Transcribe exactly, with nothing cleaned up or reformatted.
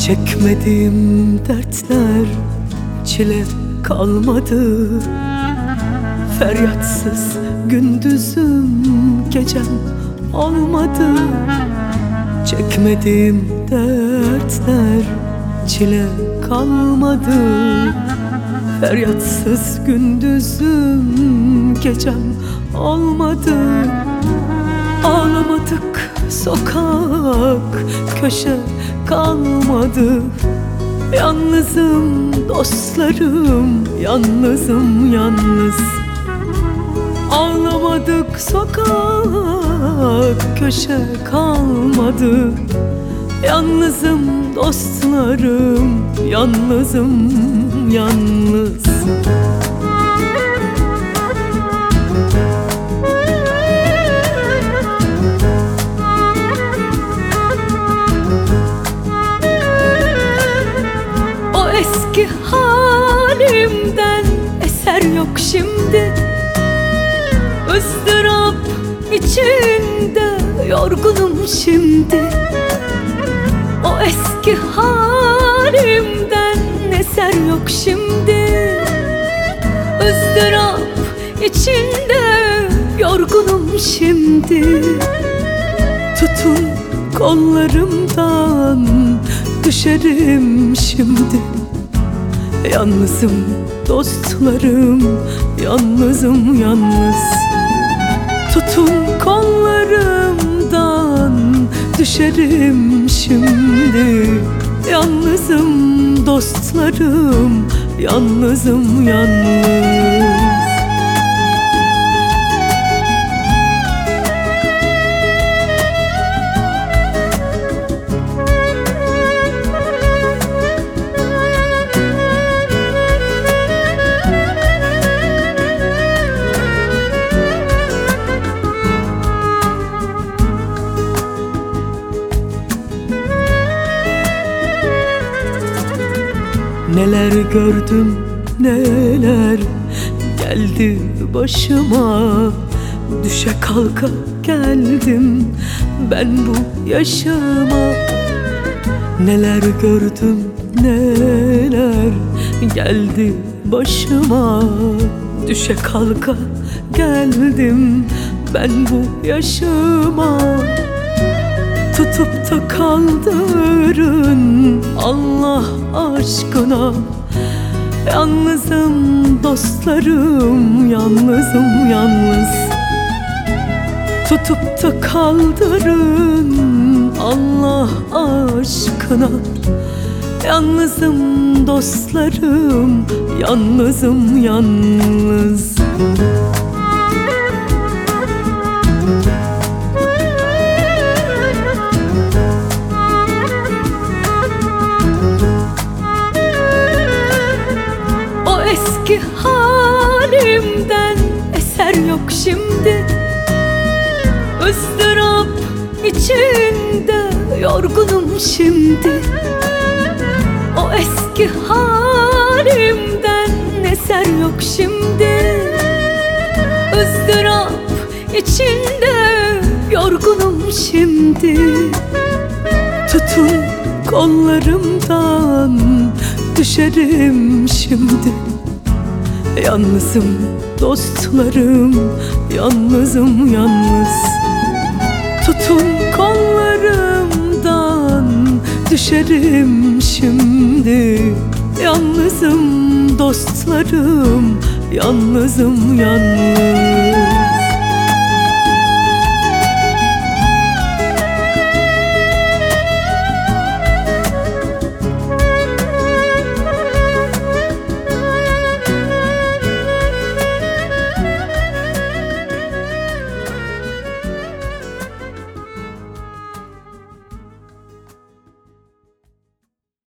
Çekmediğim dertler, çile kalmadı. Feryatsız gündüzüm, gecem olmadı. Çekmediğim dertler, çile kalmadı. Feryatsız gündüzüm, gecem olmadı. Ağlamadık sokak, köşe kalmadı. Yalnızım dostlarım, yalnızım yalnız. Ağlamadık sokak, köşe kalmadı. Yalnızım dostlarım, yalnızım yalnız. O eski halimden eser yok şimdi. ızdırap içinde yorgunum şimdi. O eski halimden eser yok şimdi. ızdırap içinde yorgunum şimdi. Tutun kollarımdan, düşerim şimdi. Yalnızım dostlarım, yalnızım yalnız. Tutun kollarımdan, düşerim şimdi. Yalnızım dostlarım, yalnızım yalnız. Neler gördüm, neler geldi başıma. Düşe kalka geldim ben bu yaşıma. Neler gördüm, neler geldi başıma. Düşe kalka geldim ben bu yaşıma. Tutup da kaldırın Allah aşkına. Yalnızım dostlarım, yalnızım yalnız. Tutup da kaldırın Allah aşkına. Yalnızım dostlarım, yalnızım yalnız. Eski halimden eser yok şimdi. ızdırap içinde yorgunum şimdi. O eski halimden eser yok şimdi. ızdırap içinde yorgunum şimdi. Tutun kollarımdan, düşerim şimdi. Yalnızım dostlarım, yalnızım yalnız. Tutun kollarımdan, düşerim şimdi. Yalnızım dostlarım, yalnızım yalnız.